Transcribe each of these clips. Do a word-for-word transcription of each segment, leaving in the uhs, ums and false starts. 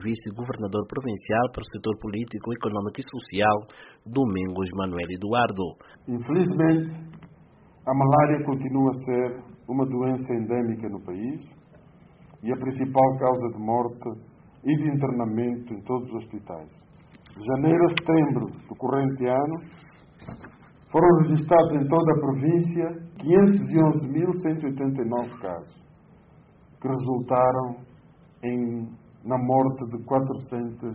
Vice-governador provincial para o setor político, econômico e social, Domingos Manuel Eduardo. Infelizmente, a malária continua a ser uma doença endémica no país e a principal causa de morte e de internamento em todos os hospitais. De janeiro a setembro do corrente ano, foram registrados em toda a província quinhentos e onze mil cento e oitenta e nove casos, que resultaram em, na morte de quatrocentas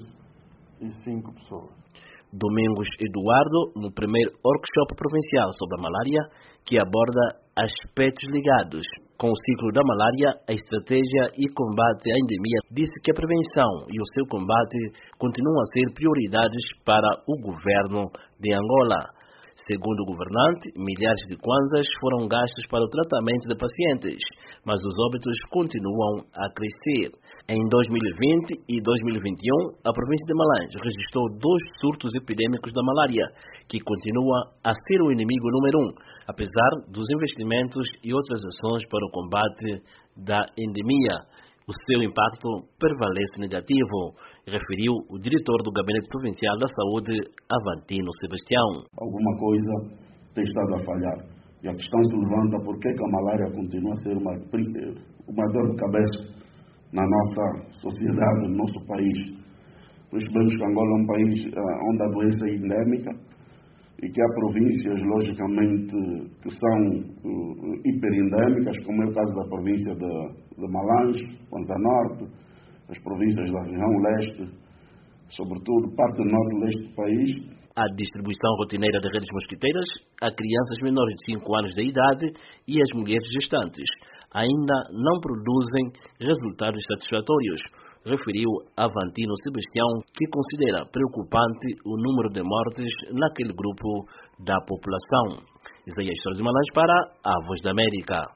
e cinco pessoas. Domingos Eduardo, no primeiro workshop provincial sobre a malária, que aborda aspectos ligados com o ciclo da malária, a estratégia e combate à endemia, disse que a prevenção e o seu combate continuam a ser prioridades para o governo de Angola. Segundo o governante, milhares de kwanzas foram gastos para o tratamento de pacientes, mas os óbitos continuam a crescer. Em dois mil e vinte e dois mil e vinte e um, a província de Malange registrou dois surtos epidêmicos da malária, que continua a ser o inimigo número um, apesar dos investimentos e outras ações para o combate da endemia. O seu impacto prevalece negativo, referiu o diretor do Gabinete Provincial da Saúde, Avantino Sebastião. Alguma coisa tem estado a falhar. E a questão se levanta por que a malária continua a ser uma, uma dor de cabeça na nossa sociedade, no nosso país. Percebemos que Angola é um país onde a doença é endémica e que há províncias, logicamente, que são uh, hiperendémicas, como é o caso da província de, de Malange, Ponta Norte, as províncias da região leste, sobretudo parte norte e leste do país. A distribuição rotineira de redes mosquiteiras a crianças menores de cinco anos de idade e as mulheres gestantes ainda não produzem resultados satisfatórios, referiu Avantino Sebastião, que considera preocupante o número de mortes naquele grupo da população. Isaías Torres Malange para a Voz da América.